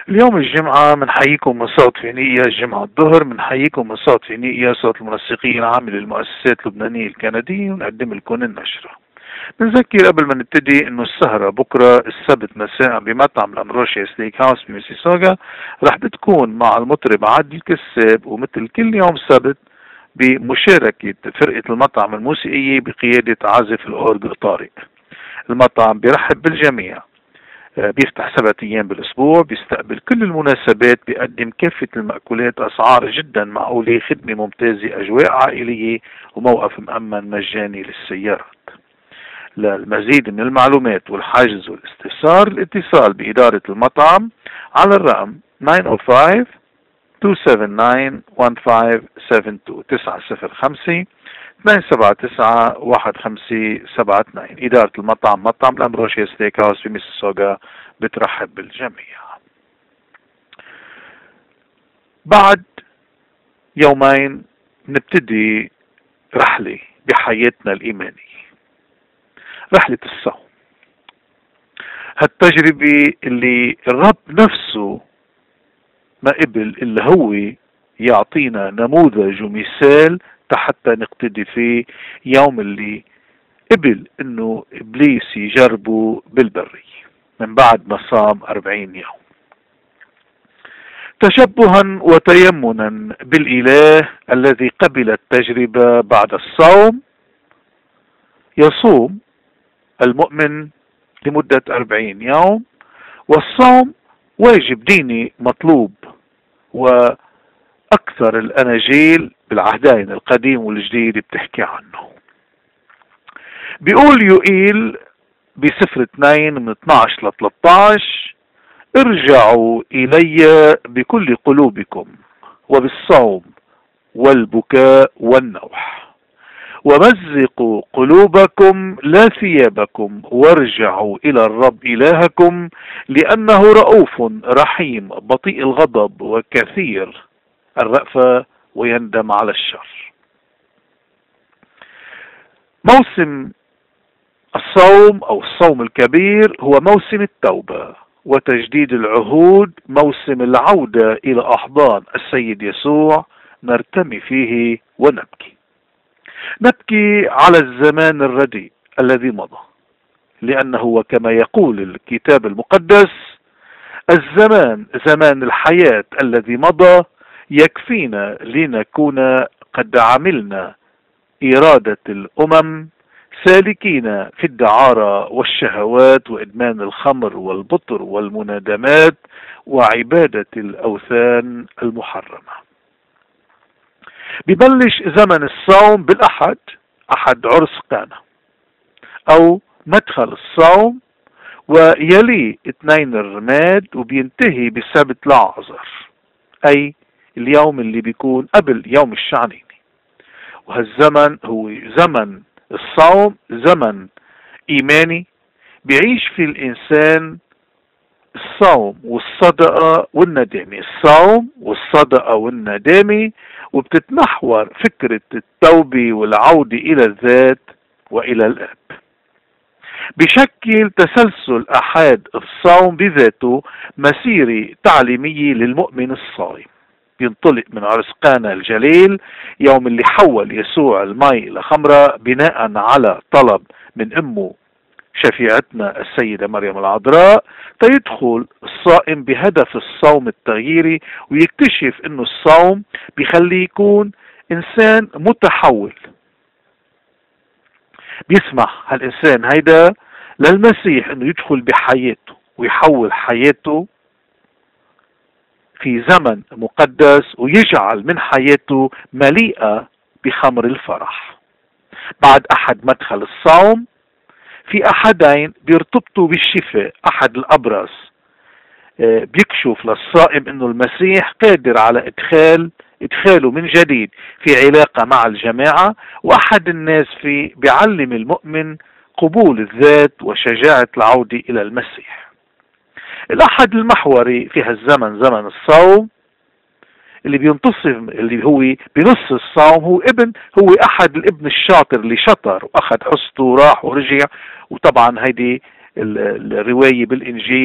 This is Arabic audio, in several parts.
اليوم الجمعة بنحييكم من صوت فينيقيا. الجمعة الظهر بنحييكم من صوت فينيقيا، صوت المنسقين العام للمؤسسات اللبنانية الكندية، ونقدم لكم النشرة. بنذكر قبل ما نبتدي انه السهرة بكرة السبت مساء بمطعم الامروشيا ستيك هاوس بميسيسوغا رح بتكون مع المطرب عادل الكساب، ومثل كل يوم سبت بمشاركة فرقة المطعم الموسيقية بقيادة عازف الأورج طارق. المطعم بيرحب بالجميع، بيفتح 7 أيام بالأسبوع، بيستقبل كل المناسبات، بيقدم كافة المأكولات، أسعار جدا معقولة، خدمة ممتازة، أجواء عائلية، وموقف مأمن مجاني للسيارات. للمزيد من المعلومات والحجز والاستفسار الاتصال بإدارة المطعم على الرقم 905 279 1572 905 279 1572. إدارة المطعم، مطعم الأمروشيا ستيك هاوس في ميسيسوغا، بترحب بالجميع. بعد يومين نبتدي رحلة بحياتنا الإيمانية، رحلة الصوم. هالتجربة اللي الرب نفسه ما قبل إلا هو يعطينا نموذج ومثال حتى نقتدي فيه، يوم اللي قبل انه ابليس يجربه بالبرية من بعد ما صام 40 يوم، تشبها وتيمنا بالاله الذي قبل التجربة. بعد الصوم يصوم المؤمن لمدة 40 يوم، والصوم واجب ديني مطلوب، وأكثر الأناجيل بالعهدين القديم والجديد بتحكي عنه. بيقول يوئيل بسفر 2 من 12 ل 13: ارجعوا إلي بكل قلوبكم وبالصوم والبكاء والنوح، ومزقوا قلوبكم لا ثيابكم، وارجعوا إلى الرب إلهكم، لأنه رؤوف رحيم بطيء الغضب وكثير الرأفة، ويندم على الشر. موسم الصوم أو الصوم الكبير هو موسم التوبة وتجديد العهود، موسم العودة إلى أحضان السيد يسوع، نرتمي فيه ونبكي. نبكي على الزمان الرديء الذي مضى، لأنه وكما يقول الكتاب المقدس: الزمان زمان الحياة الذي مضى يكفينا لنكون قد عملنا إرادة الأمم، سالكين في الدعارة والشهوات وإدمان الخمر والبطر والمنادمات وعبادة الأوثان المحرمة. ببلش زمن الصوم بالأحد، أحد عرس قانا أو مدخل الصوم، ويلي 2 الرماد، وبينتهي بسبت العازر، أي اليوم اللي بيكون قبل يوم الشعنيني. وهالزمن هو زمن الصوم، زمن إيماني بيعيش في الإنسان الصوم والصدقة والندامة، الصوم والصدقة والندامة، وبتتمحور فكرة التوبة والعودة إلى الذات وإلى الآب. بشكل تسلسل أحاد الصوم بذاته مسيرة تعليمية للمؤمن الصائم، بينطلق من عرس قانا الجليل، يوم اللي حول يسوع الماء إلى خمرة بناء على طلب من أمه شفيعتنا السيدة مريم العذراء، تيدخل الصائم بهدف الصوم التغييري، ويكتشف انه الصوم بيخليه يكون انسان متحول. بيسمح هالانسان هيدا للمسيح انه يدخل بحياته ويحول حياته في زمن مقدس، ويجعل من حياته مليئة بخمر الفرح. بعد أحد مدخل الصوم في أحدين بيرتبطوا بالشفاء. أحد الأبرص بيكشف للصائم أنه المسيح قادر على إدخاله من جديد في علاقة مع الجماعة، وأحد الناس بيعلم المؤمن قبول الذات وشجاعة العودة إلى المسيح. الأحد المحوري في هالزمن زمن الصوم اللي بينتصم، اللي هو بنص الصوم، هو أحد الابن الشاطر اللي شطر وأخذ حصته وراح ورجع. وطبعا هيدي الرواية بالإنجيل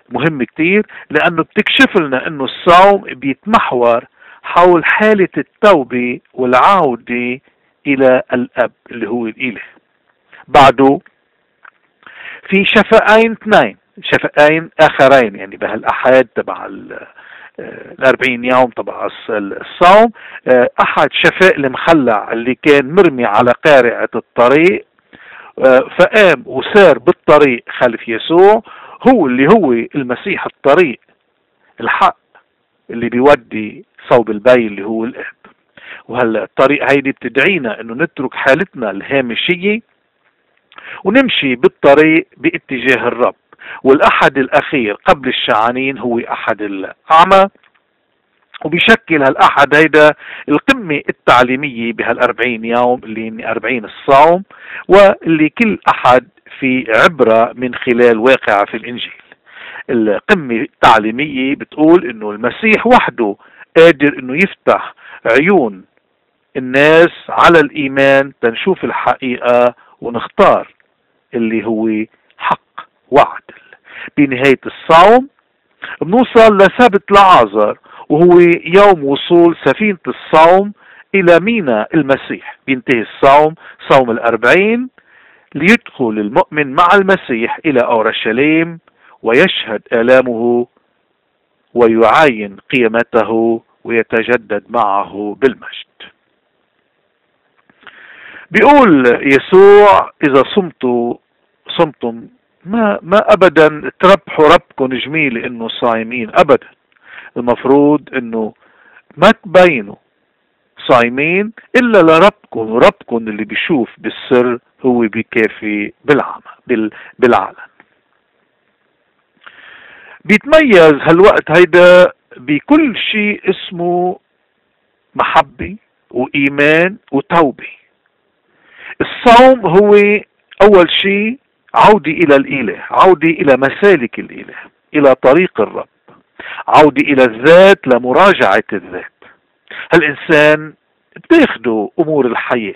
مهم كتير، لأنه بتكشف لنا أنه الصوم بيتمحور حول حالة التوبة والعودة إلى الأب اللي هو الإله. بعده في شفقين اثنين، شفقين آخرين يعني بهالأحد تبع 40 يوم تبع الصوم. أحد شفاء المخلع اللي كان مرمي على قارعة الطريق، فقام وسار بالطريق خلف يسوع، هو اللي هو المسيح الطريق الحق اللي بيودي صوب البي اللي هو الاب. وهلا الطريق هيدي بتدعينا انه نترك حالتنا الهامشية ونمشي بالطريق باتجاه الرب. والاحد الاخير قبل الشعانين هو احد الاعمى، وبيشكل هالاحد هيدا القمة التعليمية بهال40 يوم اللي 40 الصوم، واللي كل احد في عبرة من خلال واقعة في الانجيل. القمة التعليمية بتقول انه المسيح وحده قادر انه يفتح عيون الناس على الايمان تنشوف الحقيقة ونختار اللي هو حق وعدل. بنهاية الصوم بنوصل لسبت لعازر، وهو يوم وصول سفينة الصوم إلى ميناء المسيح. بينتهي الصوم، صوم 40، ليدخل المؤمن مع المسيح إلى أورشليم ويشهد آلامه ويعاين قيمته ويتجدد معه بالمجد. بيقول يسوع إذا صمتم ما أبدا تربحوا ربكم جميل إنه صايمين أبدا. المفروض إنه ما تبينوا صايمين إلا لربكم، وربكم اللي بيشوف بالسر هو بيكافي بالعلن. بيتميز هالوقت هيدا بكل شيء اسمه محبة وإيمان وتوبة. الصوم هو أول شيء عودة إلى الإله، عودة إلى مسالك الإله، إلى طريق الرب، عودة إلى الذات لمراجعة الذات. هالإنسان بتاخده أمور الحياة،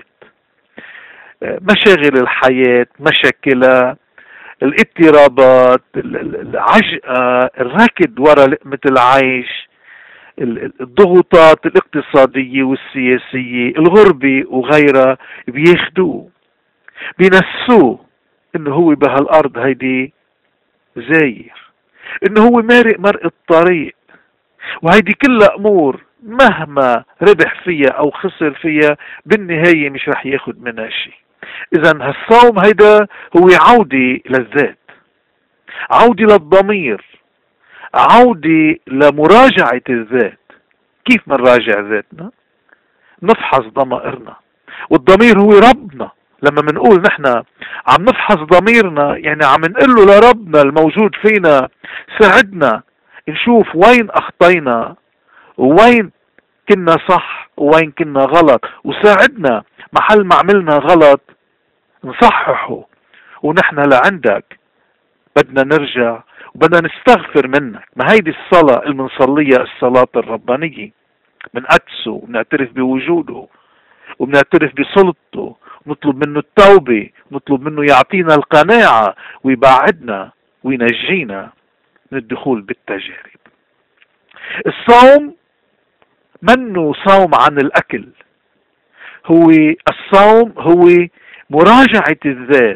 مشاغل الحياة، مشاكلها، الاضطرابات، العجقة، الركض وراء لقمة العيش، الضغوطات الاقتصادية والسياسية، الغربة وغيرها، بياخدوه بينسوه انه هو بهالارض هيدي زاير، انه هو مارق مرق الطريق، وهيدي كلها امور مهما ربح فيها او خسر فيها بالنهاية مش رح ياخد منها شيء. اذا هالصوم هيدا هو عودة للذات، عودة للضمير، عودة لمراجعة الذات. كيف منراجع ذاتنا؟ نفحص ضمائرنا، والضمير هو ربنا. لما منقول نحن عم نفحص ضميرنا يعني عم نقول له لربنا الموجود فينا ساعدنا نشوف وين اخطينا ووين كنا صح ووين كنا غلط، وساعدنا محل ما عملنا غلط نصححه، ونحن لعندك بدنا نرجع وبدنا نستغفر منك. ما هيدي الصلاة اللي منصليها الصلاة الربانية، بنقدسه وبنعترف بوجوده وبنعترف بسلطته، نطلب منه التوبة، نطلب منه يعطينا القناعة ويبعدنا وينجينا من الدخول بالتجارب. الصوم منه صوم عن الأكل، هو الصوم هو مراجعة الذات،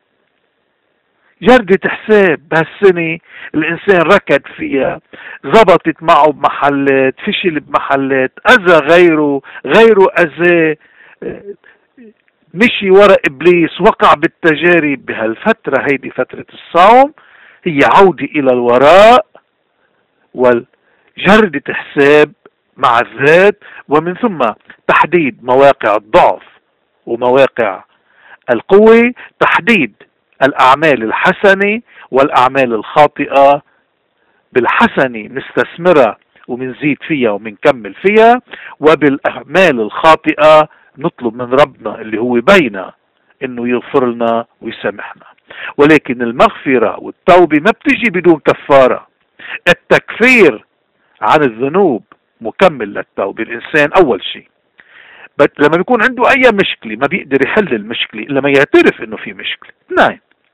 جردة حساب. بهالسنة الإنسان ركض فيها، زبطت معه بمحلات، فشل بمحلات، أذى غيره أذى، مشي ورا إبليس، وقع بالتجارب. بهالفترة هيدي فترة الصوم هي عودة إلى الوراء والجردة حساب مع الذات، ومن ثم تحديد مواقع الضعف ومواقع القوة، تحديد الأعمال الحسنة والأعمال الخاطئة. بالحسنة نستثمرها ومنزيد فيها ومنكمل فيها، وبالأعمال الخاطئة نطلب من ربنا اللي هو بينا انه يغفر لنا ويسامحنا. ولكن المغفرة والتوبة ما بتجي بدون كفارة. التكفير عن الذنوب مكمل للتوبة. الإنسان أول شيء لما بيكون عنده أي مشكلة ما بيقدر يحل المشكلة إلا ما يعترف إنه في مشكلة. 2،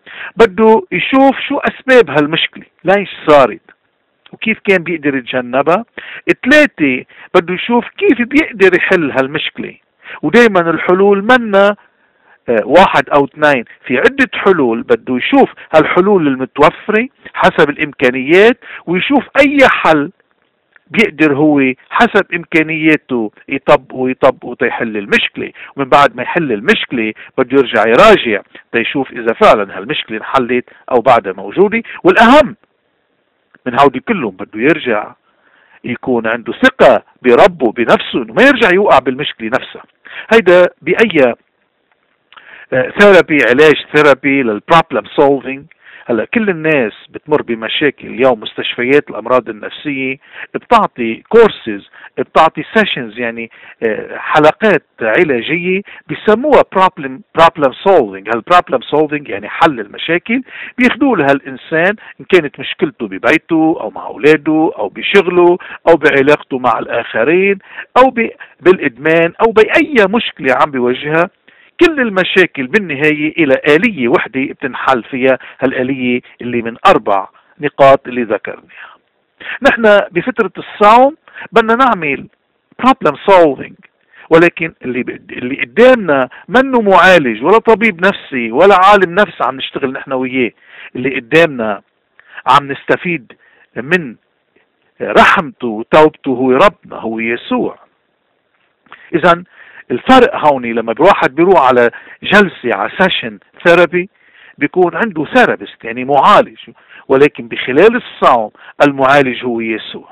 بده يشوف شو أسباب هالمشكلة، ليش صارت وكيف كان بيقدر يتجنبها. 3 بده يشوف كيف بيقدر يحل هالمشكلة. ودايما الحلول منا 1 أو 2، في عدة حلول. بده يشوف هالحلول المتوفرة حسب الإمكانيات، ويشوف أي حل بيقدر هو حسب إمكانياته يطبقه تيحل المشكلة. ومن بعد ما يحل المشكلة بده يرجع يراجع تيشوف إذا فعلا هالمشكلة انحلت أو بعدها موجودة. والأهم من هودي كلهم بده يرجع يكون عنده ثقة بربه بنفسه، انه ما يرجع يوقع بالمشكلة نفسها. هيدا بأي ثيرابي، علاج ثيرابي للبروبلم سولفينج. هلا كل الناس بتمر بمشاكل اليوم. مستشفيات الامراض النفسيه بتعطي كورسز، بتعطي سيشنز، يعني حلقات علاجيه بيسموها بروبلم سولفينج. هالبروبلم سولفينج يعني حل المشاكل. بياخذوا لها الانسان ان كانت مشكلته ببيته او مع اولاده او بشغله او بعلاقته مع الاخرين او بالادمان او باي مشكله عم بيواجهها. كل المشاكل بالنهاية إلى آلية وحدة بتنحل فيها، هالآلية اللي من 4 نقاط اللي ذكرناها. نحن بفترة الصوم بدنا نعمل problem solving، ولكن اللي قدامنا منه معالج ولا طبيب نفسي ولا عالم نفس عم نشتغل نحن وياه. اللي قدامنا عم نستفيد من رحمته وتوبته هو ربنا، هو يسوع. إذن الفرق هوني لما الواحد بيروح على جلسة، على سيشن ثيرابي، بيكون عنده ثيرابيست يعني معالج، ولكن بخلال الصوم المعالج هو يسوع.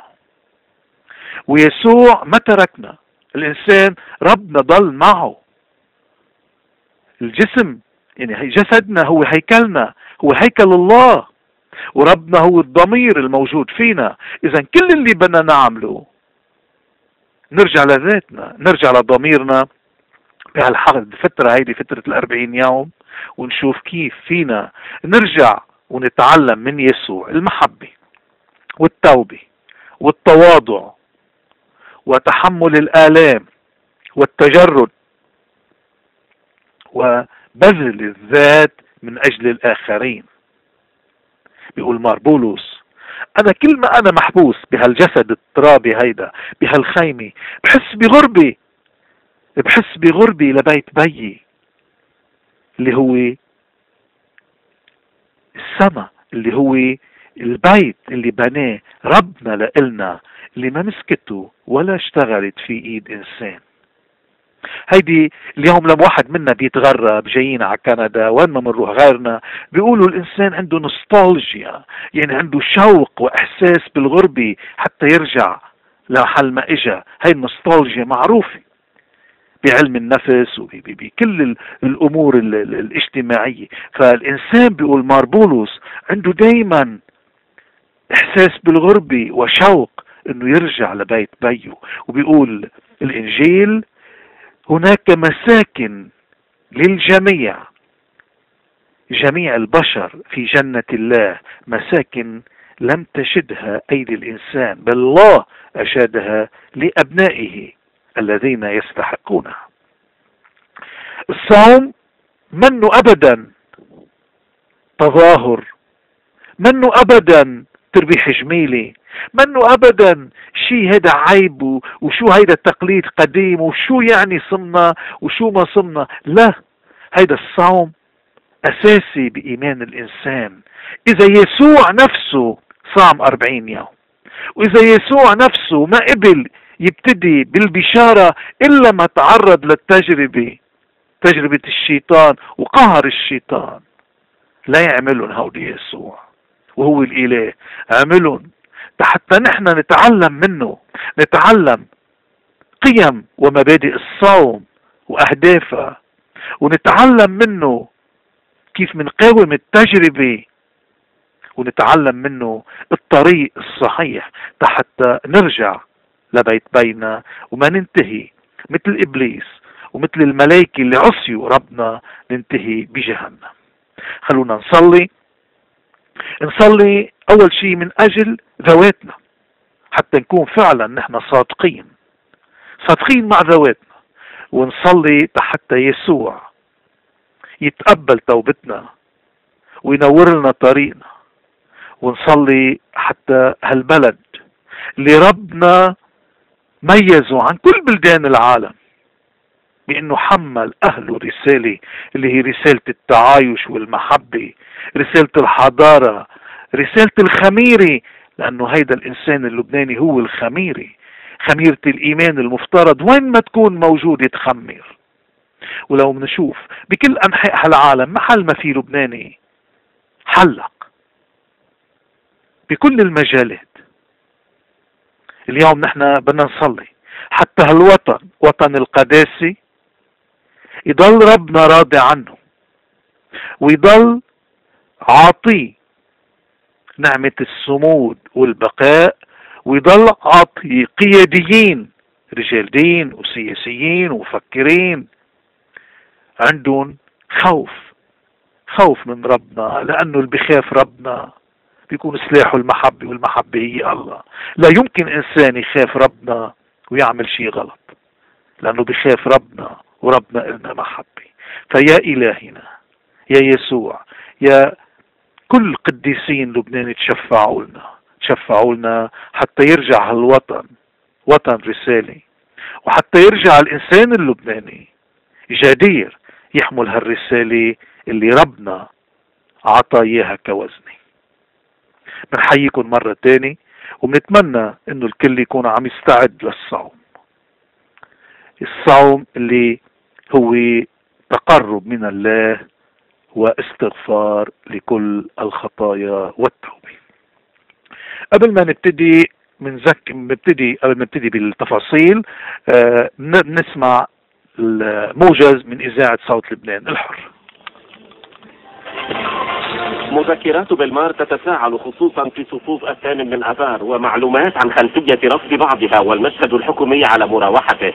ويسوع ما تركنا، الإنسان ربنا ضل معه. الجسم يعني جسدنا هو هيكلنا، هو هيكل الله، وربنا هو الضمير الموجود فينا. إذا كل اللي بدنا نعمله نرجع لذاتنا، نرجع لضميرنا بهالفترة هيدي، فترة 40 يوم، ونشوف كيف فينا نرجع ونتعلم من يسوع المحبة والتوبة والتواضع وتحمل الآلام والتجرد وبذل الذات من أجل الآخرين. بيقول ماربولوس: أنا كل ما أنا محبوس بهالجسد الترابي هيدا، بهالخيمة، بحس بغربة لبيت بيي اللي هو السما، اللي هو البيت اللي بناه ربنا لإلنا، اللي ما مسكته ولا اشتغلت في ايد انسان. هيدي اليوم لما واحد منا بيتغرب، جايين على كندا وين ما منروح غيرنا، بيقولوا الانسان عنده نوستالجيا، يعني عنده شوق واحساس بالغربة حتى يرجع لحل ما اجا. هاي النوستالجيا معروفة بعلم النفس وبكل الامور الاجتماعية. فالانسان بيقول ماربولوس عنده دايما احساس بالغربة وشوق انه يرجع لبيت بيه. وبيقول الانجيل: هناك مساكن للجميع، جميع البشر في جنة الله، مساكن لم تشدها أيدي الإنسان، بل الله أشادها لأبنائه الذين يستحقونها. الصوم منه أبدا تظاهر، منه أبدا تربيح جميلة، منه أبدا شيء هذا عيب وشو هيدا تقليد قديم وشو يعني صمنا وشو ما صمنا. لا، هيدا الصوم أساسي بإيمان الإنسان. إذا يسوع نفسه صام 40 يوم، وإذا يسوع نفسه ما قبل يبتدي بالبشارة إلا ما تعرض للتجربة، تجربة الشيطان وقهر الشيطان، لا يعملون هودي يسوع وهو الإله، عملهم حتى نحن نتعلم منه، نتعلم قيم ومبادئ الصوم وأهدافها، ونتعلم منه كيف منقاوم التجربة، ونتعلم منه الطريق الصحيح حتى نرجع لبيت بينا وما ننتهي مثل إبليس ومثل الملائكة اللي عصيوا ربنا ننتهي بجهنم. خلونا نصلي أول شيء من أجل ذواتنا حتى نكون فعلا نحن صادقين مع ذواتنا، ونصلي حتى يسوع يتقبل توبتنا وينور لنا طريقنا، ونصلي حتى هالبلد اللي ربنا ميزه عن كل بلدان العالم بأنه حمل أهله رسالة، اللي هي رسالة التعايش والمحبة، رسالة الحضارة، رسالة الخميرة، لأنه هيدا الإنسان اللبناني هو الخميرة، خميرة الإيمان المفترض وين ما تكون موجودة تخمر. ولو بنشوف بكل أنحاء هالعالم محل ما في لبناني حلق بكل المجالات. اليوم نحن بدنا نصلي حتى هالوطن، وطن القداسة، يضل ربنا راضي عنه، ويضل عاطيه نعمة الصمود والبقاء، ويضل عاطي قياديين رجال دين وسياسيين ومفكرين عندهم خوف من ربنا، لأنه اللي بخاف ربنا بيكون سلاحه المحبة، والمحبة هي الله. لا يمكن إنسان يخاف ربنا ويعمل شيء غلط، لأنه بخاف ربنا، وربنا إلنا محبة. فيا إلهنا يا يسوع، يا كل قديسين لبنان تشفعوا لنا حتى يرجع هالوطن وطن رسالة، وحتى يرجع الإنسان اللبناني جدير يحمل هالرسالة اللي ربنا عطا إياها كوزنة. بنحييكم مرة تاني، وبنتمنى إنه الكل يكون عم يستعد للصوم، الصوم اللي هو تقرب من الله واستغفار لكل الخطايا والتوبة. قبل ما نبتدي قبل ما نبتدي بالتفاصيل، نسمع الموجز من إذاعة صوت لبنان الحر. مذكرات بالمار تتفاعل خصوصا في صفوف الثامن من آذار، ومعلومات عن خلفية رفض بعضها والمشهد الحكومي على مراوحته.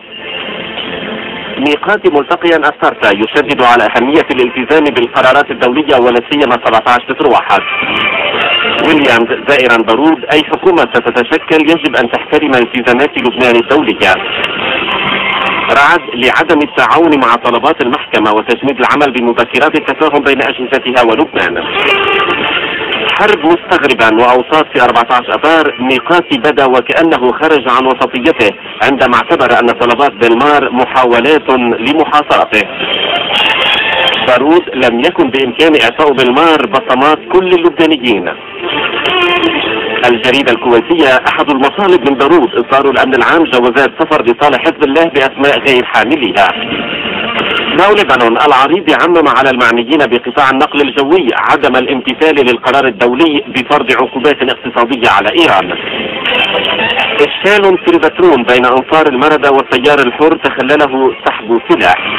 ميقات ملتقيا السارتا يشدد على أهمية الالتزام بالقرارات الدولية ولا سيما 17/1. ويليامز زائرا بارود: أي حكومة ستتشكل يجب أن تحترم التزامات لبنان الدولية. رعد: لعدم التعاون مع طلبات المحكمة وتجميد العمل بمذكرات التفاهم بين أجهزتها ولبنان. حرب مستغربا وأوساط في 14 آذار: ميقاتي بدا وكأنه خرج عن وسطيته عندما اعتبر أن طلبات بالمار محاولات لمحاصرته. بارود: لم يكن بإمكان إعطاء بالمار بصمات كل اللبنانيين. الجريدة الكويتية: أحد المطالب من بارود إصدار الأمن العام جوازات سفر لصالح حزب الله بأسماء غير حامليها. ناو لبنان: العريض عمم على المعنيين بقطاع النقل الجوي عدم الامتثال للقرار الدولي بفرض عقوبات اقتصادية على إيران. إشكال في البترون بين أنصار المردة والتيار الحر تخلله سحب سلاح.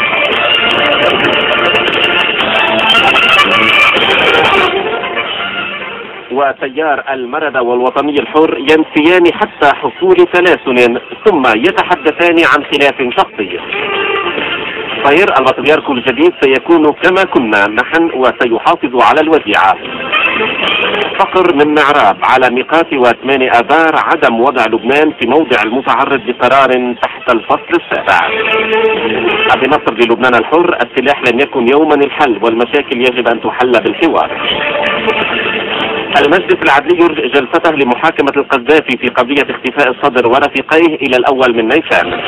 وتيار المردة والوطني الحر ينفيان حتى حصول تلاسن ثم يتحدثان عن خلاف شخصي. طير: البطريرك الجديد سيكون كما كنا نحن وسيحافظ على الوديعة. فقر من معراب: على ميقات 8 آذار عدم وضع لبنان في موضع المتعرض بقرار تحت الفصل 7. أبي نصر للبنان الحر: السلاح لم يكن يوما الحل والمشاكل يجب أن تحل بالحوار. المجلس العدلي يرجئ جلسته لمحاكمة القذافي في قضية اختفاء الصدر ورفيقيه إلى الأول من نيسان.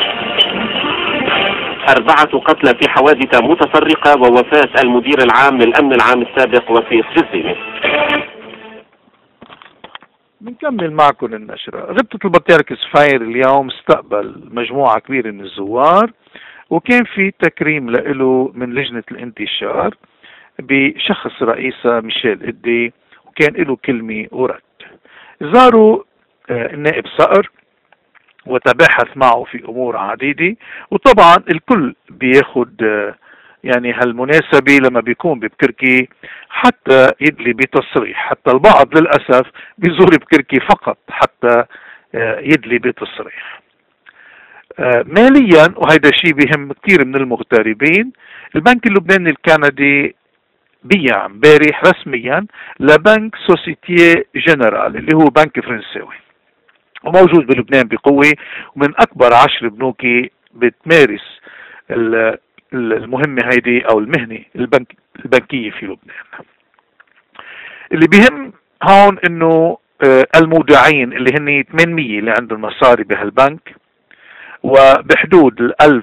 4 قتلى في حوادث متفرقة ووفاة المدير العام للأمن العام السابق وفيق جزيمة. بنكمل معكم النشرة. غبطة البطريرك سفير اليوم استقبل مجموعة كبيرة من الزوار، وكان في تكريم له من لجنة الانتشار بشخص رئيسة ميشيل إدي، وكان له كلمة ورد. زاروا النائب صقر وتباحث معه في أمور عديدة، وطبعا الكل بياخد يعني هالمناسبة لما بيكون ببكركي حتى يدلي بتصريح، حتى البعض للأسف بيزور بكركي فقط حتى يدلي بتصريح. ماليا، وهيدا الشيء بيهم كثير من المغتربين، البنك اللبناني الكندي بيع امبارح رسميا لبنك سوسيتي جنرال اللي هو بنك فرنساوي وموجود بلبنان بقوة، ومن أكبر 10 بنوك بتمارس المهمة هيدي أو المهنة البنكية في لبنان. اللي بيهم هون انه المودعين اللي هن 800 اللي عندهم مصاري بهالبنك، وبحدود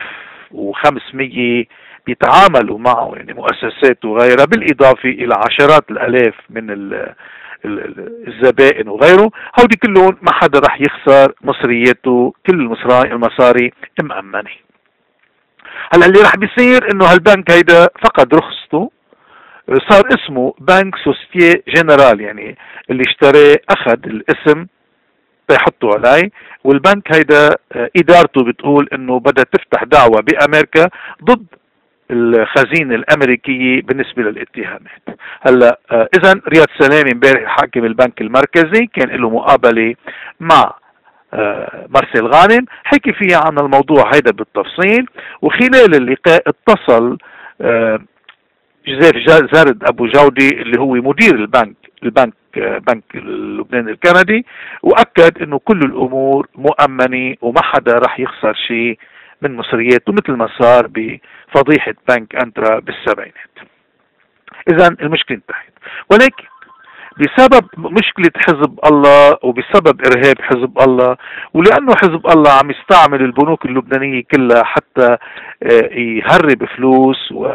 1500 بيتعاملوا معه يعني مؤسسات وغيرها، بالإضافة إلى عشرات الآلاف من الزبائن وغيره. هودي كلهم ما حدا رح يخسر مصرياته، كل المصاري مأمنة. هلا اللي رح بيصير انه هالبنك هيدا فقد رخصته، صار اسمه بنك سوسيتي جنرال، يعني اللي اشتراه اخذ الاسم يحطوا عليه. والبنك هيدا ادارته بتقول انه بدها تفتح دعوة بامريكا ضد الخزينة الامريكية بالنسبة للاتهامات. هلا اذا رياض سلامي امبارح حاكم البنك المركزي كان له مقابلة مع مارسيل غانم، حكي فيها عن الموضوع هيدا بالتفصيل. وخلال اللقاء اتصل جزير زارد ابو جودي اللي هو مدير البنك بنك لبنان الكندي، واكد انه كل الامور مؤمنه وما حدا رح يخسر شيء من مصرياته، مثل ما صار بفضيحه بنك انترا بالسبعينات. اذا المشكله انتهت، ولكن بسبب مشكلة حزب الله وبسبب إرهاب حزب الله، ولأنه حزب الله عم يستعمل البنوك اللبنانية كلها حتى يهرب فلوس، و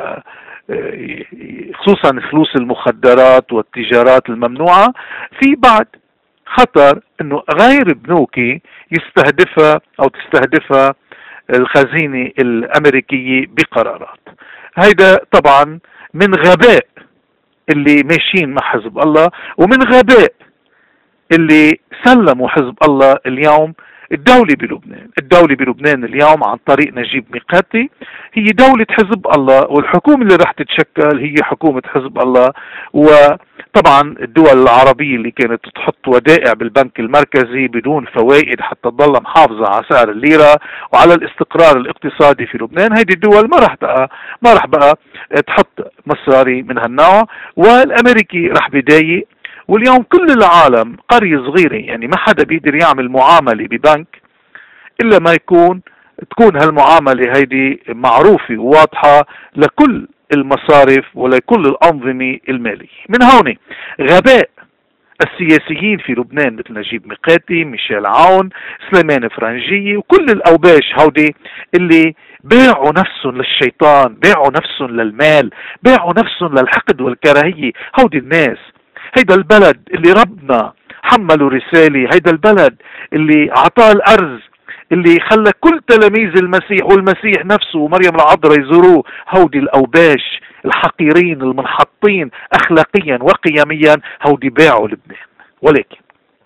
خصوصا فلوس المخدرات والتجارات الممنوعة، في بعد خطر انه غير بنوكي يستهدفها او تستهدفها الخزينة الامريكية بقرارات. هيدا طبعا من غباء اللي ماشيين مع حزب الله، ومن غباء اللي سلموا حزب الله اليوم الدولة بلبنان. الدولة بلبنان اليوم عن طريق نجيب ميقاتي هي دولة حزب الله، والحكومة اللي رح تتشكل هي حكومة حزب الله. وطبعا الدول العربية اللي كانت تحط ودائع بالبنك المركزي بدون فوائد حتى تضل محافظة على سعر الليرة وعلى الاستقرار الاقتصادي في لبنان، هيدي الدول ما رح بقى تحط مصاري من هالنوع، والامريكي رح بيضايق. واليوم كل العالم قرية صغيرة، يعني ما حدا بيقدر يعمل معاملة ببنك إلا ما تكون هالمعاملة هيدي معروفة وواضحة لكل المصارف ولكل الأنظمة المالية. من هون غباء السياسيين في لبنان مثل نجيب ميقاتي، ميشيل عون، سليمان فرنجية، وكل الأوباش هودي اللي باعوا نفسهم للشيطان، باعوا نفسهم للمال، باعوا نفسهم للحقد والكراهية. هودي الناس، هيدا البلد اللي ربنا حملوا رسالة، هيدا البلد اللي عطاه الأرز، اللي خلى كل تلاميذ المسيح والمسيح نفسه ومريم العذراء يزوروه. هودي الأوباش الحقيرين المنحطين أخلاقيا وقيميا، هودي باعوا لبنان. ولكن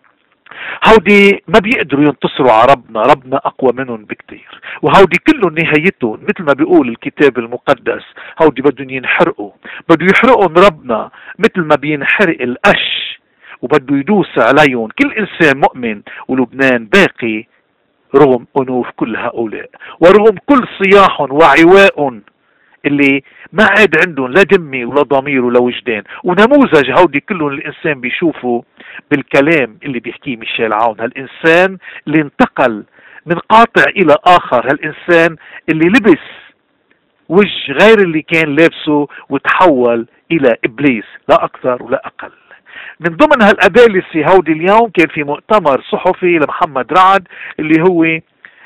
هودي ما بيقدروا ينتصروا على ربنا، ربنا أقوى منهم بكتير. وهودي كلهم نهايتهم مثل ما بيقول الكتاب المقدس، هودي بدهم ينحرقوا، بده يحرقهم ربنا مثل ما بينحرق القش، وبده يدوس عليهم كل إنسان مؤمن. ولبنان باقي رغم أنوف كل هؤلاء، ورغم كل صياحهم وعوائهم اللي ما عاد عندهم لا دمي ولا ضمير ولا وجدان. ونموذج هودي كلهم الإنسان بيشوفه بالكلام اللي بيحكيه ميشيل عون، هالإنسان اللي انتقل من قاطع إلى آخر، هالإنسان اللي لبس وجه غير اللي كان لابسه وتحول إلى إبليس، لا أكثر ولا أقل. من ضمن هالأبالسة هودي اليوم كان في مؤتمر صحفي لمحمد رعد اللي هو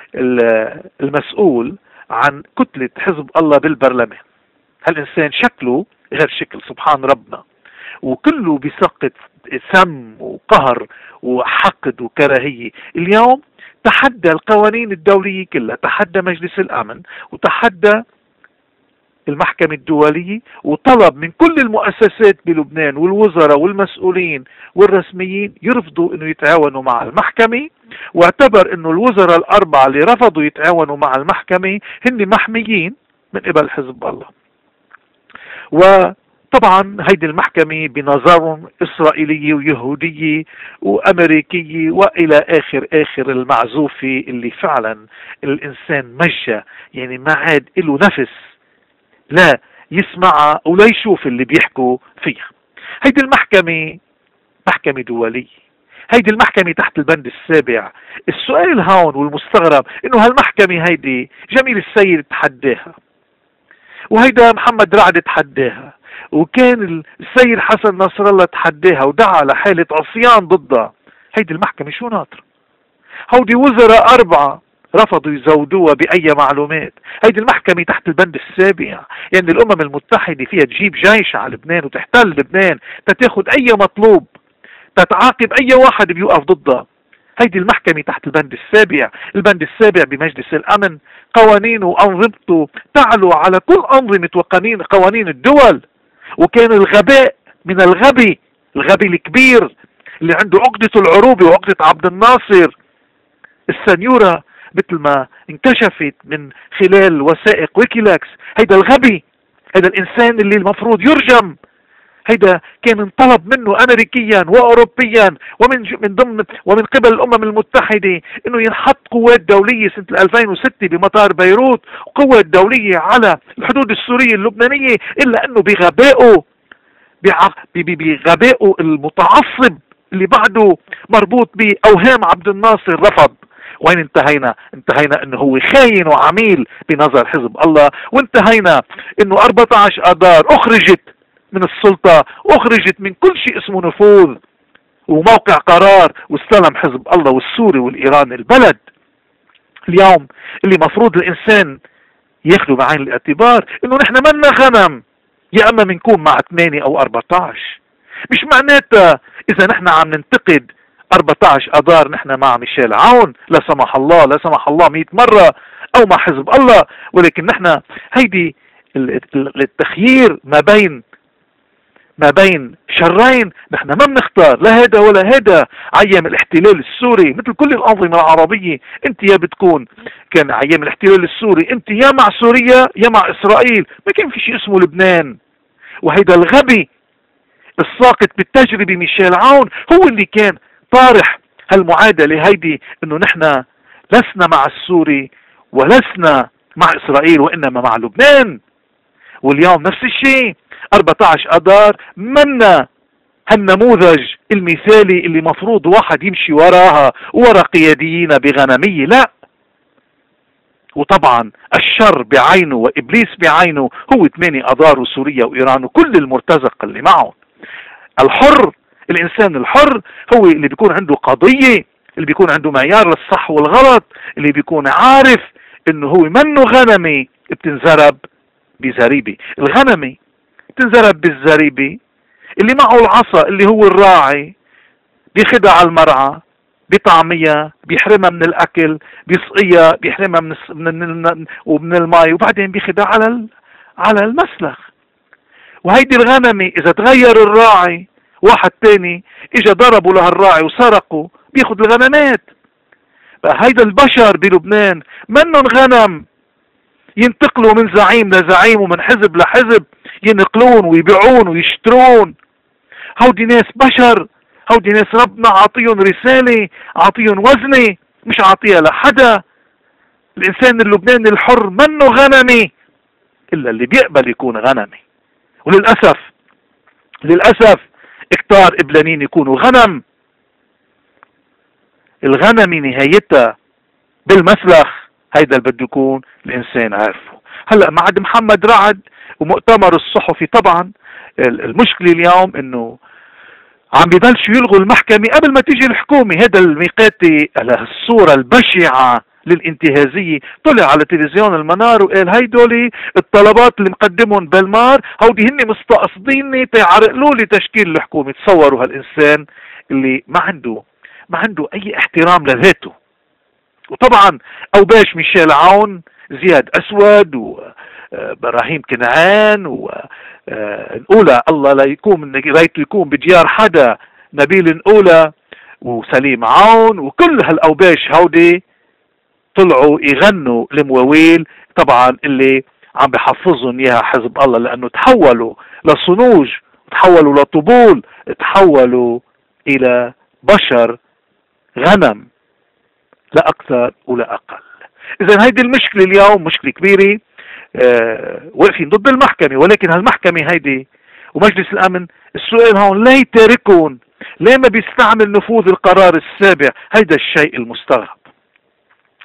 المسؤول عن كتلة حزب الله بالبرلمان. هالإنسان شكله غير شكل سبحان ربنا، وكله بسقط سم وقهر وحقد وكراهية. اليوم تحدى القوانين الدولية كلها، تحدى مجلس الأمن وتحدى المحكمة الدولية، وطلب من كل المؤسسات بلبنان والوزراء والمسؤولين والرسميين يرفضوا انه يتعاونوا مع المحكمة، واعتبر انه الوزراء الأربعة اللي رفضوا يتعاونوا مع المحكمة هن محميين من قبل حزب الله. وطبعا هيدي المحكمة بنظرهم إسرائيلية ويهودية وأمريكية وإلى آخر المعزوفة اللي فعلا الإنسان مجى، يعني ما عاد له نفس لا يسمعها ولا يشوف اللي بيحكوا فيها. هيدي المحكمة محكمة دولية، هيدي المحكمة تحت البند السابع. السؤال هون والمستغرب انه هالمحكمة هيدي جميل السيد تحداها، وهيدا محمد رعد تحداها، وكان السيد حسن نصر الله تحداها ودعا لحالة عصيان ضدها. هيدي المحكمة شو ناطرة؟ هودي وزراء 4 رفضوا يزودوها بأي معلومات. هيدي المحكمة تحت البند السابع، يعني الأمم المتحدة فيها تجيب جيش على لبنان وتحتل لبنان تتاخد أي مطلوب، تتعاقب أي واحد بيوقف ضدها. هيدي المحكمة تحت البند السابع. البند السابع بمجلس الأمن قوانينه وأنظمته تعلو على كل أنظمة قوانين الدول. وكان الغباء من الغبي الكبير اللي عنده عقدة العروبة وعقدة عبد الناصر السنيورة مثل ما انكشفت من خلال وثائق ويكيلاكس. هيدا الغبي، هيدا الإنسان اللي المفروض يرجم، هيدا كان انطلب منه أمريكيا وأوروبيا ومن قبل الأمم المتحدة إنه ينحط قوات دولية سنة 2006 بمطار بيروت، وقوات دولية على الحدود السورية اللبنانية، إلا أنه بغبائه المتعصب اللي بعده مربوط بأوهام عبد الناصر رفض. وين انتهينا؟ انتهينا انه هو خاين وعميل بنظر حزب الله، وانتهينا انه 14 اذار اخرجت من السلطة، اخرجت من كل شيء اسمه نفوذ وموقع قرار، واستلم حزب الله والسوري والإيراني البلد. اليوم اللي مفروض الإنسان ياخده بعين الاعتبار إنه نحن منا غنم، يا أما منكون مع 8 أو 14. مش معناتها إذا نحن عم ننتقد 14 أذار نحن مع ميشيل عون، لا سمح الله، لا سمح الله 100 مرة، أو مع حزب الله. ولكن نحن هيدي التخيير ما بين شرين، نحن ما بنختار لا هذا ولا هذا. ايام الاحتلال السوري مثل كل الانظمه العربيه، انت يا بتكون كان ايام الاحتلال السوري انت يا مع سوريا يا مع اسرائيل، ما كان في شيء اسمه لبنان. وهيدا الغبي الساقط بالتجربه ميشيل عون هو اللي كان طارح هالمعادله هيدي، انه نحن لسنا مع السوري ولسنا مع اسرائيل وانما مع لبنان. واليوم نفس الشيء، 14 اذار منا هالنموذج المثالي اللي مفروض واحد يمشي وراها ورا قياديين بغنمية، لا. وطبعا الشر بعينه وإبليس بعينه هو 8 اذار وسوريا وإيران وكل المرتزق اللي معه. الحر، الإنسان الحر هو اللي بيكون عنده قضية، اللي بيكون عنده معيار للصح والغلط، اللي بيكون عارف انه هو منه غنمي بتنزرب بزريبة. الغنمي بتنزرب بالزريبة، اللي معه العصا اللي هو الراعي بيخدها على المرعى، بطعميها، بيحرمها من الأكل، بيسقيها، بيحرمها ومن الماء، وبعدين بيخدها على المسلخ. وهيدي الغنمة إذا تغير الراعي، واحد تاني إجا ضربوا لهالراعي وسرقوا، بياخد الغنمات. هيدا البشر بلبنان منن غنم ينتقلوا من زعيم لزعيم ومن حزب لحزب، ينقلون ويبيعون ويشترون. هودي ناس بشر، هودي ناس ربنا عطيهم رسالة، عطيهم وزنة، مش عطيها لحدا. الإنسان اللبناني الحر منه غنمي إلا اللي بيقبل يكون غنمي. للأسف اختار إبلانين يكونوا غنم. الغنم نهايتها بالمسلخ، هيدا اللي بده يكون الإنسان عارفه. هلأ معد محمد رعد ومؤتمر الصحفي، طبعا المشكلة اليوم انه عم ببلشوا يلغوا المحكمة قبل ما تيجي الحكومة. هذا الميقاتي الصورة البشعة للانتهازية طلع على تلفزيون المنار وقال هيدولي الطلبات اللي مقدمهم بالمار هودي هن مستقصديني تيعرقلوا لي تشكيل الحكومة. تصوروا هالإنسان اللي ما عنده أي احترام لذاته. وطبعا أوباش ميشيل عون، زياد أسود وبراهيم كنعان ونقولة الله لا يكون من ريته يكون بجيار حدا، نبيل نقولة وسليم عون وكل هالأوباش هودي طلعوا يغنوا المواويل طبعا اللي عم بحفظهم اياها حزب الله، لأنه تحولوا لصنوج، تحولوا لطبول، تحولوا إلى بشر غنم لا أكثر ولا أقل. إذا هيدي المشكلة اليوم مشكلة كبيرة، واقفين ضد المحكمة. ولكن هالمحكمة هيدي ومجلس الأمن السؤال هون لا يتاركون، ليه ما بيستعمل نفوذ القرار السابع؟ هيدا الشيء المستغرب.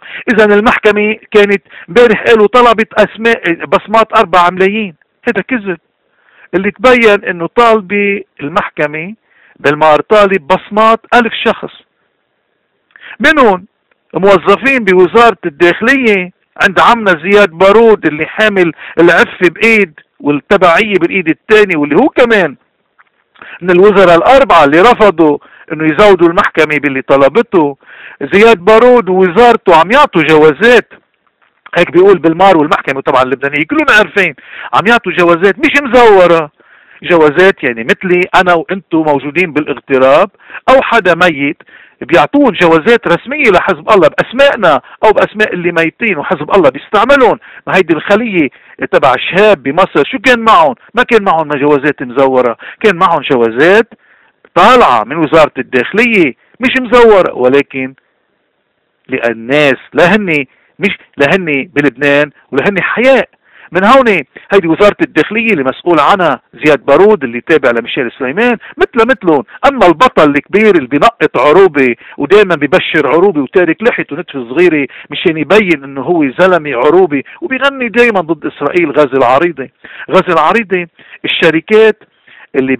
اذا المحكمة كانت امبارح قالوا طلبت اسماء بصمات 4 ملايين، هذا كذب. اللي تبين انه طالبة المحكمة بالمار طالب بصمات 1000 شخص، منهم موظفين بوزارة الداخلية عند عمنا زياد بارود اللي حامل العفة بايد والتبعية بالايد الثانية، واللي هو كمان من الوزراء الاربعة اللي رفضوا انه يزودوا المحكمة باللي طلبته. زياد بارود ووزارته عم يعطوا جوازات، هيك بيقول بالمار والمحكمة طبعا اللبنانية كلنا عارفين، عم يعطوا جوازات مش مزورة، جوازات يعني مثلي انا وانتو موجودين بالاغتراب او حدا ميت بيعطون جوازات رسمية لحزب الله باسمائنا او باسماء اللي ميتين وحزب الله بيستعملون. ما هيدي الخلية تبع شهاب بمصر شو كان معهم؟ ما كان معهم جوازات مزورة، كان معهم جوازات طالعة من وزارة الداخلية مش مزورة، ولكن لأن الناس لهني بلبنان ولهني حياء. من هون هيدي وزارة الداخلية اللي مسؤول عنها زياد بارود اللي تابع لميشيل سليمان مثلهم. اما البطل الكبير اللي بينقط عروبة ودائما بيبشر عروبة وتارك لحيته نتف صغيرة مشان يبين انه هو زلمة عروبة، وبيغني دائما ضد اسرائيل. غزة العريضة الشركات اللي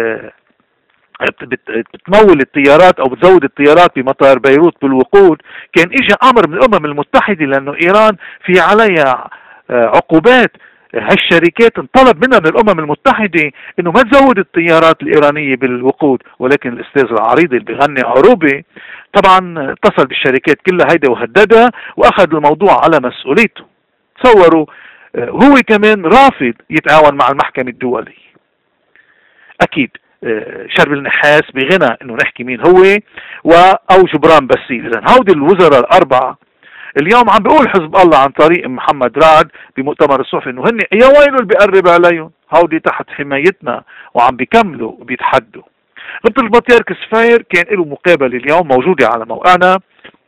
بتمول الطيارات او بتزود الطيارات بمطار بيروت بالوقود، كان اجى امر من الامم المتحدة لانه ايران في عليها عقوبات. هالشركات انطلب منها من الامم المتحدة انه ما تزود الطيارات الايرانية بالوقود، ولكن الاستاذ العريضي اللي بيغني عروبة طبعا اتصل بالشركات كلها هيدا وهددها واخذ الموضوع على مسؤوليته. تصوروا هو كمان رافض يتعاون مع المحكمة الدولية. اكيد شرب النحاس بغنى انه نحكي مين هو او جبران باسيل. اذا هودي الوزراء الاربعه اليوم عم بيقول حزب الله عن طريق محمد رعد بمؤتمر الصحفي انه هن يا ويله اللي بيقرب عليهم، هودي تحت حمايتنا وعم بيكملوا وبيتحدوا. غبطة البطيارك سفاير كان له مقابله اليوم موجوده على موقعنا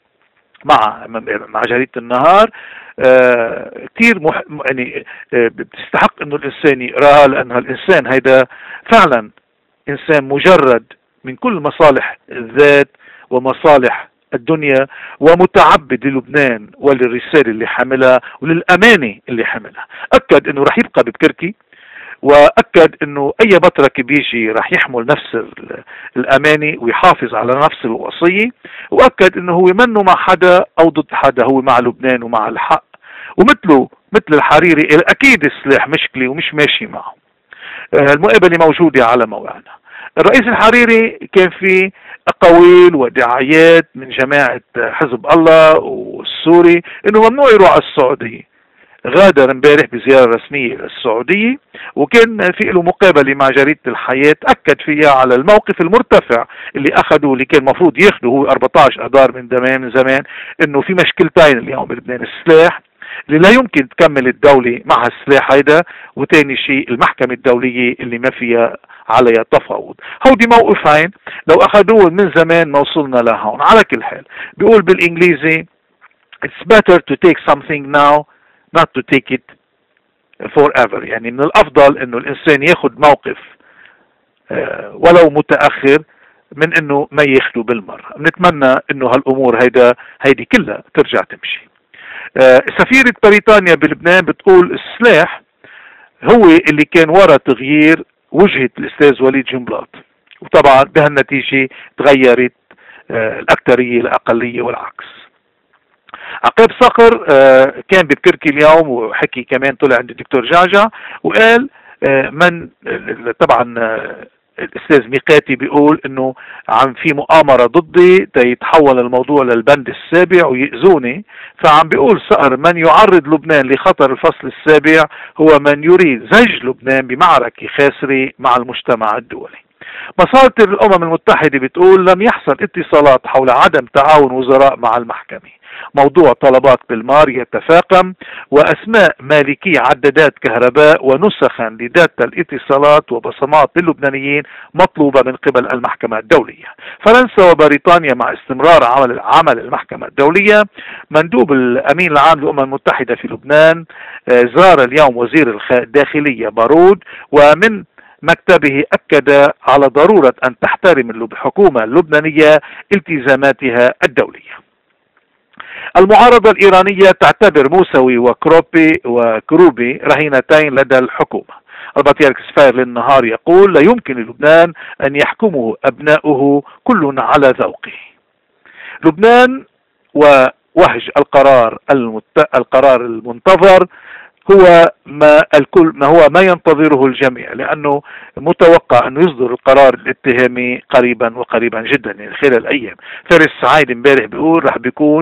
مع جريدة النهار. كثير يعني بتستحق انه الانسان يقراها، لانه الانسان هيدا فعلا انسان مجرد من كل مصالح الذات ومصالح الدنيا، ومتعبد للبنان وللرسالة اللي حملها وللأمانة اللي حملها. أكد أنه رح يبقى ببكركي، وأكد أنه أي بطرك بيجي رح يحمل نفس الأمانة ويحافظ على نفس الوصية، وأكد أنه هو منه مع حدا أو ضد حدا، هو مع لبنان ومع الحق، ومثله مثل الحريري أكيد السلاح مشكلة ومش ماشي معه. المقابلة موجودة على موقعنا. الرئيس الحريري كان في أقاويل ودعايات من جماعة حزب الله والسوري انه ممنوع يروح على السعودية. غادر امبارح بزيارة رسمية للسعودية، وكان في له مقابلة مع جريدة الحياة أكد فيها على الموقف المرتفع اللي أخذه، اللي كان مفروض ياخده هو 14 أذار من زمان، انه في مشكلتين اليوم بلبنان: السلاح اللي لا يمكن تكمل الدولة مع السلاح هيدا، وتاني شيء المحكمة الدولية اللي ما فيها عليها تفاوض. هودي موقفين لو اخذوه من زمان ما وصلنا لهون. على كل حال بيقول بالانجليزي it's better to take something now not to take it forever، يعني من الافضل انه الانسان ياخد موقف ولو متأخر من انه ما ياخده بالمرة. بنتمنى انه هالامور هيدي كلها ترجع تمشي. سفيرة بريطانيا بلبنان بتقول السلاح هو اللي كان وراء تغيير وجهة الأستاذ وليد جنبلاط، وطبعا بهالنتيجة تغيرت الأكثرية الأقلية والعكس. عقاب صقر كان ببكركي اليوم وحكي كمان، طلع عند الدكتور جعجع وقال من طبعا الأستاذ ميقاتي بيقول انه عم في مؤامرة ضدي تيتحول الموضوع للبند السابع ويأذوني، فعم بيقول صقر من يعرض لبنان لخطر الفصل السابع هو من يريد زج لبنان بمعركة خاسرة مع المجتمع الدولي. مصادر الأمم المتحدة بتقول لم يحصل اتصالات حول عدم تعاون وزراء مع المحكمة. موضوع طلبات بالمار يتفاقم، وأسماء مالكي عدادات كهرباء ونسخا لداتا الاتصالات وبصمات للبنانيين مطلوبة من قبل المحكمة الدولية. فرنسا وبريطانيا مع استمرار عمل المحكمة الدولية. مندوب الأمين العام للأمم المتحدة في لبنان زار اليوم وزير الداخلية بارود، ومن مكتبه أكد على ضرورة أن تحترم الحكومة اللبنانية التزاماتها الدولية. المعارضة الإيرانية تعتبر موسوي وكروبي رهينتين لدى الحكومة. البطيرك سفير للنهار يقول: لا يمكن للبنان أن يحكمه أبناؤه كل على ذوقه. لبنان ووهج القرار المنتظر هو ما ينتظره الجميع، لأنه متوقع أنه يصدر القرار الاتهامي قريبا جدا، يعني خلال الأيام. فارس سعيد امبارح بيقول رح بيكون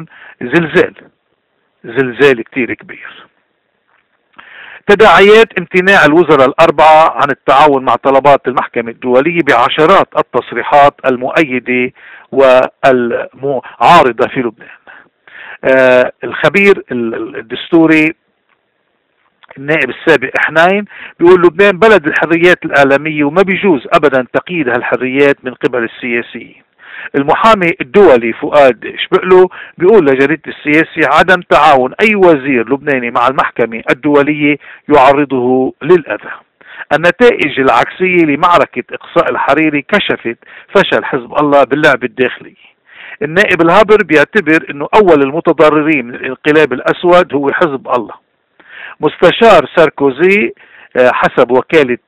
زلزال كتير كبير. تداعيات امتناع الوزراء الأربعة عن التعاون مع طلبات المحكمة الدولية بعشرات التصريحات المؤيدة والمعارضة في لبنان. الخبير الدستوري النائب السابق حنين بيقول: لبنان بلد الحريات الإعلامية وما بيجوز أبدا تقييد هالحريات من قبل السياسيين. المحامي الدولي فؤاد شبقلو بيقول لجريدة السياسي: عدم تعاون أي وزير لبناني مع المحكمة الدولية يعرضه للأذى. النتائج العكسية لمعركة إقصاء الحريري كشفت فشل حزب الله باللعب الداخلي. النائب الهابر بيعتبر أنه أول المتضررين من الانقلاب الأسود هو حزب الله. مستشار ساركوزي حسب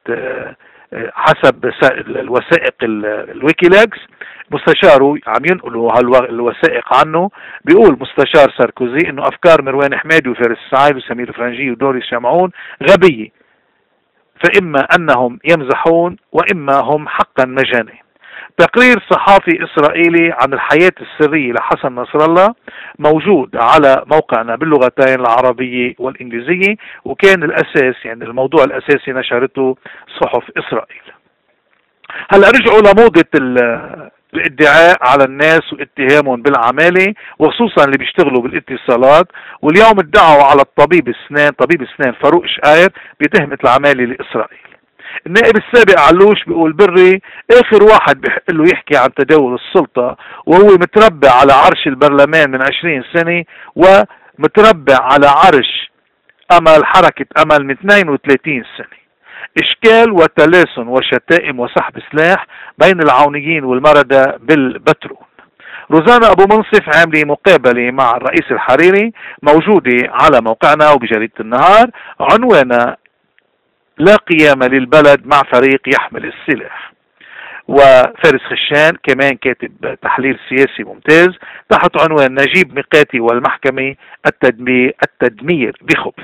الوثائق الويكيليكس، مستشاره عم ينقلوا الوثائق عنه، بيقول مستشار ساركوزي انه افكار مروان حمادي وفارس سعيد وسمير فرنجي ودوري شمعون غبية، فاما انهم يمزحون واما هم حقا مجانين. تقرير صحافي إسرائيلي عن الحياة السرية لحسن نصر الله موجود على موقعنا باللغتين العربية والإنجليزية، وكان الأساس يعني الموضوع الأساسي نشرته صحف إسرائيل. هلا رجعوا لموضة الادعاء على الناس واتهامهم بالعمالة، وخصوصا اللي بيشتغلوا بالاتصالات. واليوم ادعوا على طبيب السنان فاروق شقاير بتهمة العمالة لإسرائيل. النائب السابق علوش بيقول: بري اخر واحد بيحق له يحكي عن تداول السلطة، وهو متربع على عرش البرلمان من 20 سنة، ومتربع على عرش حركة أمل من 32 سنة. إشكال وتلاسن وشتائم وسحب سلاح بين العونيين والمردة بالبترول. روزانا أبو منصف عاملة مقابلة مع الرئيس الحريري موجودة على موقعنا وبجريدة النهار، عنوانها: لا قيام للبلد مع فريق يحمل السلاح. وفارس خشان كمان كاتب تحليل سياسي ممتاز تحت عنوان: نجيب ميقاتي والمحكمة التدمير بخبث.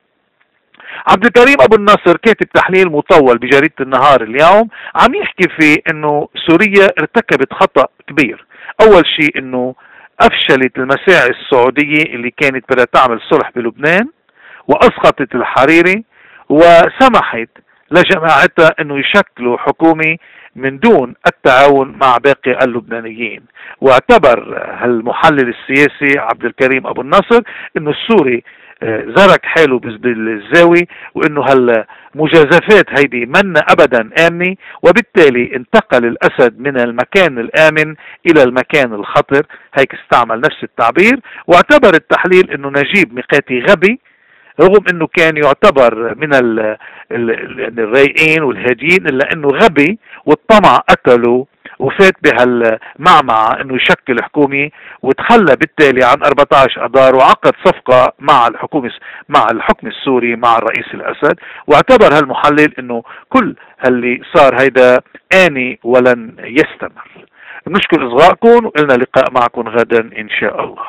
عبد الكريم أبو النصر كاتب تحليل مطول بجريدة النهار اليوم، عم يحكي فيه انه سوريا ارتكبت خطأ كبير. اول شيء انه افشلت المساعي السعودية اللي كانت بدها تعمل صلح بلبنان، واسقطت الحريري، وسمحت لجماعتها انه يشكلوا حكومة من دون التعاون مع باقي اللبنانيين. واعتبر المحلل السياسي عبد الكريم ابو النصر انه السوري زرك حاله بالزاوية، وانه هالمجازفات هيدي منا ابدا امنة، وبالتالي انتقل الاسد من المكان الامن الى المكان الخطر، هيك استعمل نفس التعبير. واعتبر التحليل انه نجيب ميقاتي غبي، رغم انه كان يعتبر من الرايقين والهاديين، الا انه غبي والطمع قتله، وفات بهالمعمعة انه يشكل حكومة، وتخلى بالتالي عن 14 اذار وعقد صفقة مع الحكم السوري مع الرئيس الاسد. واعتبر هالمحلل انه كل هاللي صار هيدا آني ولن يستمر. نشكر اصغائكم، وإلنا لقاء معكم غدا ان شاء الله.